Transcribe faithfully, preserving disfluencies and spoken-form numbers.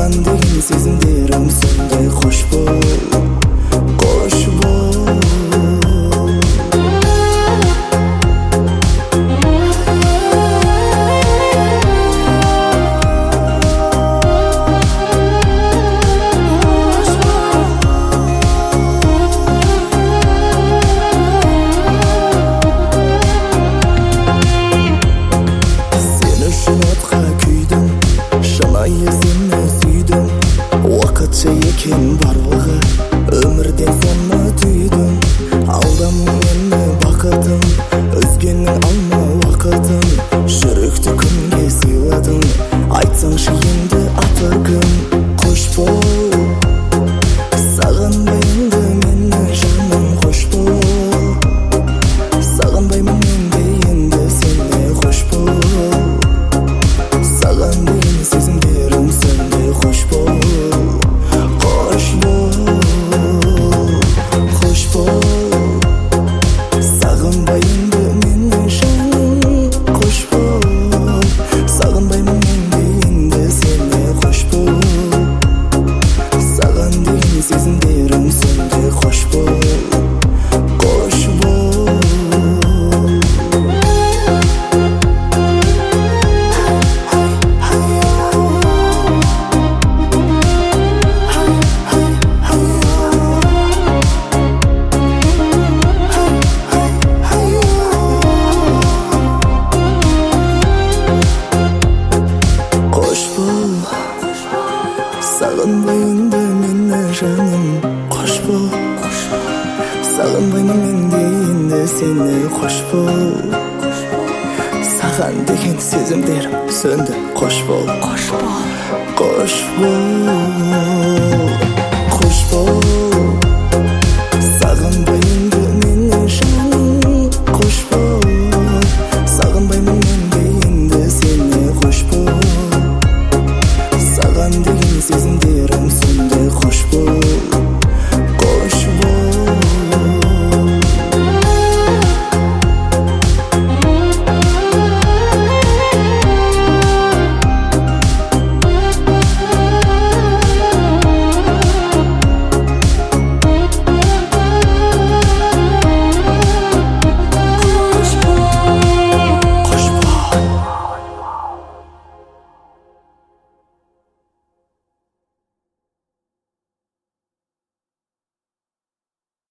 саған деген сезімдерім сондай қош бол, қош бол. Сені сүйдім, уақытша екен барлығы, өмірден соны түйдім. Алдама мені бақытым, өзгенің алма уақытын, жүректі күнге сыйладың, айтсаңшы енді аты кім? Қош бол, сағынбай енді мені жаным, қош бол. Сағынбаймын енді енді сені, қош бол. Саған деген сезімдерім сондай қош бол, қош бол, қош бол. Сағынбай енді мені жаным, қош бол. Сағынбаймын енді енді сені, қош бол. Саған деген сезімдерім сондай қош бол, қош бол. Сағынбай енді мені жаным, қош бол. Сағынбаймын енді енді сені, қош бол. Саған деген сезімдерім сөнді, қош бол, қош бол, қош бол, қош бол. Сағынбай енді мені жаным, қош бол. Сағынбаймын енді енді сені, қош бол. Саған деген сезімдерім сондай қош бол.